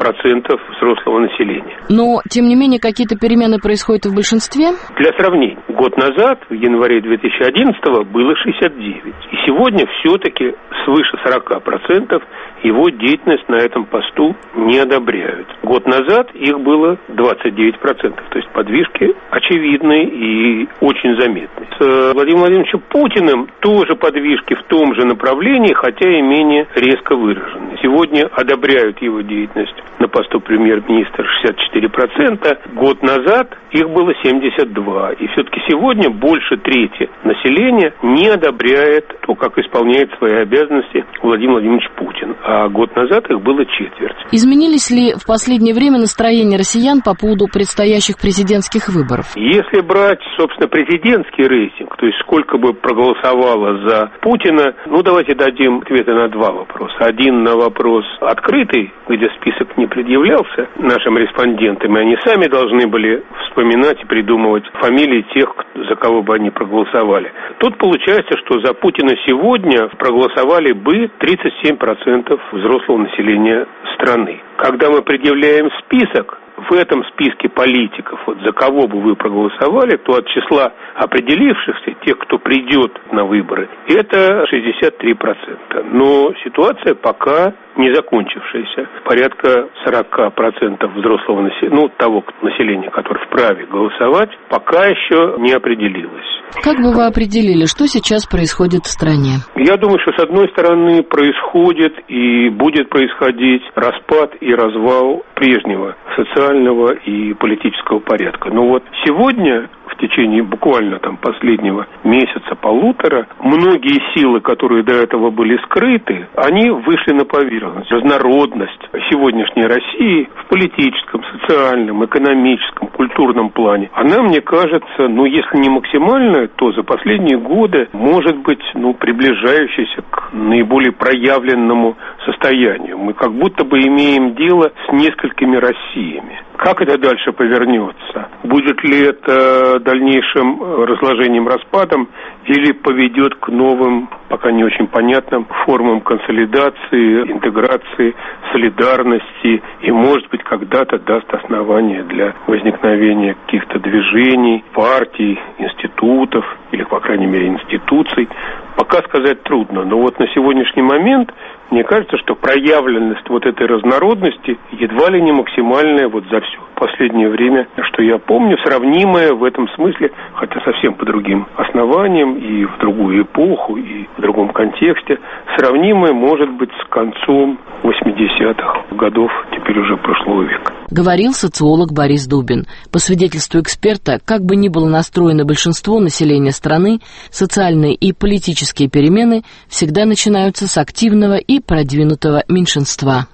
Speaker 23: процентов взрослого населения.
Speaker 3: Но, тем не менее, какие-то перемены происходят в большинстве?
Speaker 23: Для сравнения, год назад, в январе две тысячи одиннадцатого, было шестьдесят девять. И сегодня все-таки свыше сорок процентов его деятельность на этом посту не одобряют. Год назад их было двадцать девять процентов. То есть подвижки очевидные и очень заметные. С Владимиром Владимировичем Путиным тоже подвижки в том же направлении, хотя и менее резко выражены. Сегодня одобряют его деятельность на посту премьер-министра шестьдесят четыре процента. Год назад их было семьдесят два процента. И все-таки сегодня больше трети населения не одобряет то, как исполняет свои обязанности Владимир Владимирович Путин. А год назад их было четверть.
Speaker 3: Изменились ли в последнее время настроения россиян по поводу предстоящих президентских выборов?
Speaker 23: Если брать, собственно, президентский рейтинг, то есть сколько бы проголосовало за Путина, ну давайте дадим ответы на два вопроса. Один на вопрос открытый, где список не предъявлялся нашим респондентам, и они сами должны были вспоминать и придумывать фамилии тех, за кого бы они проголосовали. Тут получается, что за Путина сегодня проголосовали бы тридцать семь процентов взрослого населения страны. Когда мы предъявляем список, в этом списке политиков, вот за кого бы вы проголосовали, то от числа определившихся, тех, кто придет на выборы, это шестьдесят три процента. Но ситуация пока не закончившаяся. Порядка сорок процентов взрослого населения, ну, того населения, которое вправе голосовать, пока еще не определилось.
Speaker 3: Как бы вы определили, что сейчас происходит в стране?
Speaker 23: Я думаю, что с одной стороны происходит и будет происходить распад и развал прежнего социального и политического порядка. Но вот сегодня, в течение буквально там последнего месяца-полутора, многие силы, которые до этого были скрыты, они вышли на поверхность. Разнородность сегодняшней России в политическом, социальном, экономическом, культурном плане, она, мне кажется, ну, если не максимальная, то за последние годы может быть, ну, приближающаяся к наиболее проявленному состоянию. Мы как будто бы имеем дело с несколькими Россиями. Как это дальше повернется? Будет ли это дальнейшим разложением, распадом, или поведет к новым, пока не очень понятным, формам консолидации, интеграции, солидарности и, может быть, когда-то даст основание для возникновения каких-то движений, партий, институтов или, по крайней мере, институций. Пока сказать трудно, но вот на сегодняшний момент мне кажется, что проявленность вот этой разнородности едва ли не максимальная вот за все последнее время, что я помню, сравнимая в этом смысле, хотя совсем по другим основаниям и в другую эпоху, и в другом контексте, сравнимая, может быть, с концом восьмидесятых годов, теперь уже прошлого века.
Speaker 3: Говорил социолог Борис Дубин. По свидетельству эксперта, как бы ни было настроено большинство населения страны, социальные и политические перемены всегда начинаются с активного и продвинутого меньшинства.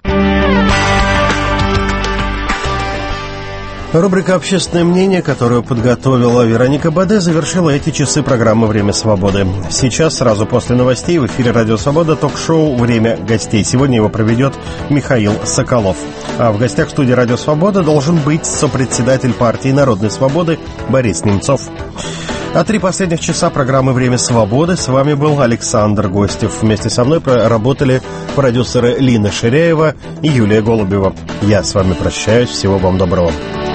Speaker 1: Рубрика «Общественное мнение», которую подготовила Вероника Баде, завершила эти часы программы «Время свободы». Сейчас, сразу после новостей, в эфире «Радио Свобода» ток-шоу «Время гостей». Сегодня его проведет Михаил Соколов. А в гостях студии «Радио Свобода» должен быть сопредседатель партии «Народной свободы» Борис Немцов. А три последних часа программы «Время свободы» с вами был Александр Гостев. Вместе со мной проработали продюсеры Лина Ширяева и Юлия Голубева. Я с вами прощаюсь. Всего вам доброго.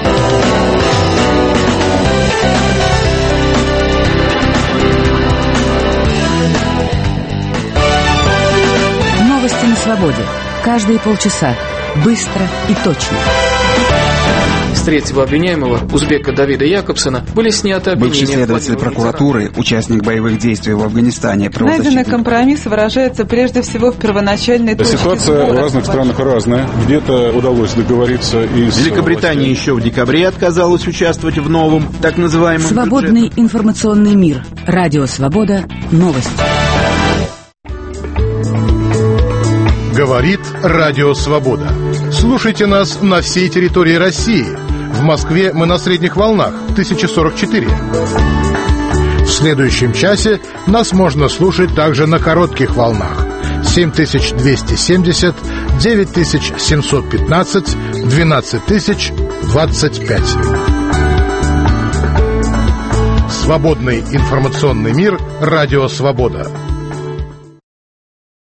Speaker 6: Новости на свободе. Каждые полчаса. Быстро и точно.
Speaker 7: С третьего обвиняемого, узбека Давида Якобсона, были сняты обвинения.
Speaker 8: Бывший следователь прокуратуры, участник боевых действий в Афганистане.
Speaker 24: Найденный компромисс выражается прежде всего в первоначальной точке сбора.
Speaker 25: Ситуация в разных странах разная. Где-то удалось договориться и с...
Speaker 26: Великобритания еще в декабре отказалась участвовать в новом, так называемом...
Speaker 6: Свободный бюджетном... информационный мир. Радио Свобода. Новости.
Speaker 27: Говорит Радио Свобода. Слушайте нас на всей территории России. В Москве мы на средних волнах тысяча сорок четыре. В следующем часе нас можно слушать также на коротких волнах семь тысяч двести семьдесят, девять тысяч семьсот пятнадцать, двенадцать тысяч двадцать пять. Свободный информационный мир. Радио Свобода.